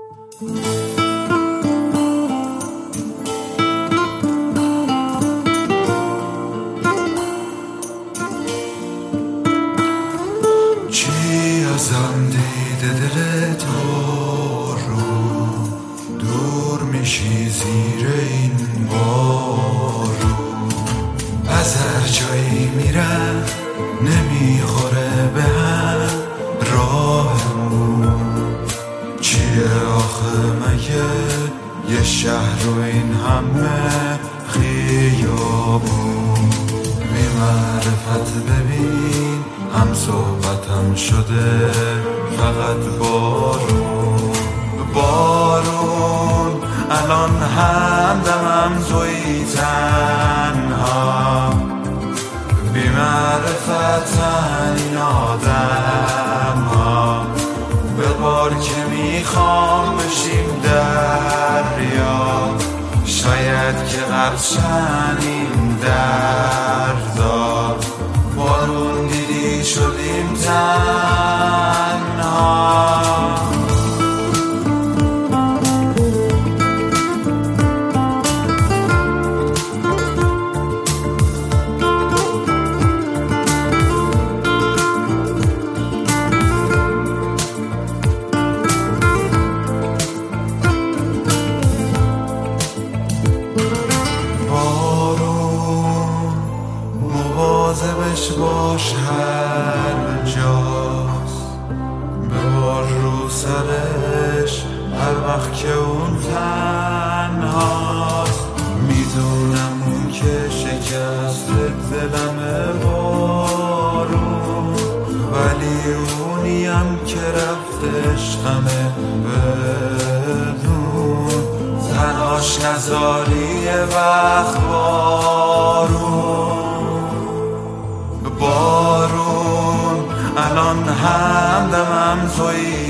چی ازم دیده دل تو رو دور میشی زیر این بارو، از هر جایی میرم نمیخوره به هم راهمون. چیه آخه مگه یه شهر و این همه خیابون؟ بی معرفت ببین هم صحبتم شده فقط بارون. بارون الان همدمم توی تنها، بی معرفتن این آدم ها. به بار که میخوام بشیم دریا، شاید که غرقشن این دردا. بارون دیدی شدیم تنها. مواظبش باش هر جاست، ببار رو سرش هر وقت که اون تنهاست. میدونم اون که شکست دلمه بارون، ولی اونیم که رفتش غمه بدون. تنهاش نذاری یه وقت بارون. بارون الان همدمم توی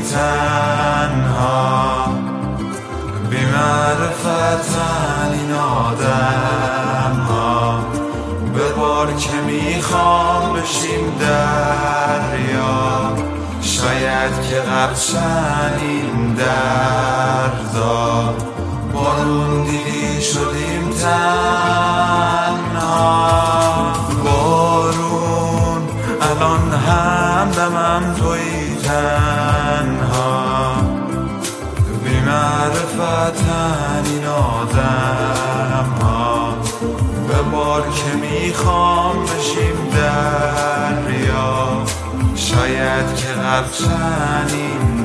تنها، بی معرفتن این آدم ها. به بار که میخوام بشیم دریا، شاید که غرقشن این دردا. بارون دیدی شدیم تنها. بارون الان همدمم توی تنها، بی معرفتن این آدم ها. به بار که میخوام بشیم دریا، شاید که غرقشن این